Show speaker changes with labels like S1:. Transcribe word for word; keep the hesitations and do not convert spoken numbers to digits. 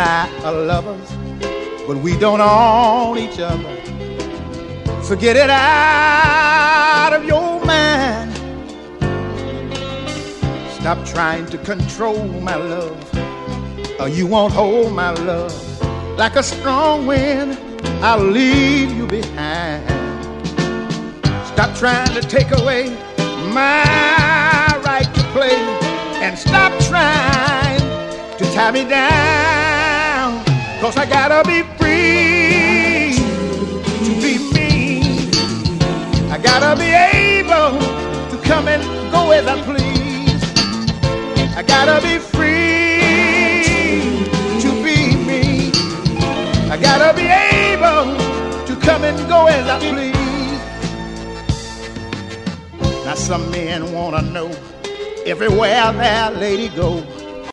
S1: I are lovers, but we don't own each other. So get it out of your mind. Stop trying to control my love, or you won't hold my love. Like a strong wind, I'll leave you behind. Stop trying to take away my right to play, and stop trying to tie me down. Cause I gotta be free to be me. I gotta be able to come and go as I please. I gotta be free to be me. I gotta be able to come and go as I please. Now some men wanna know everywhere their lady go,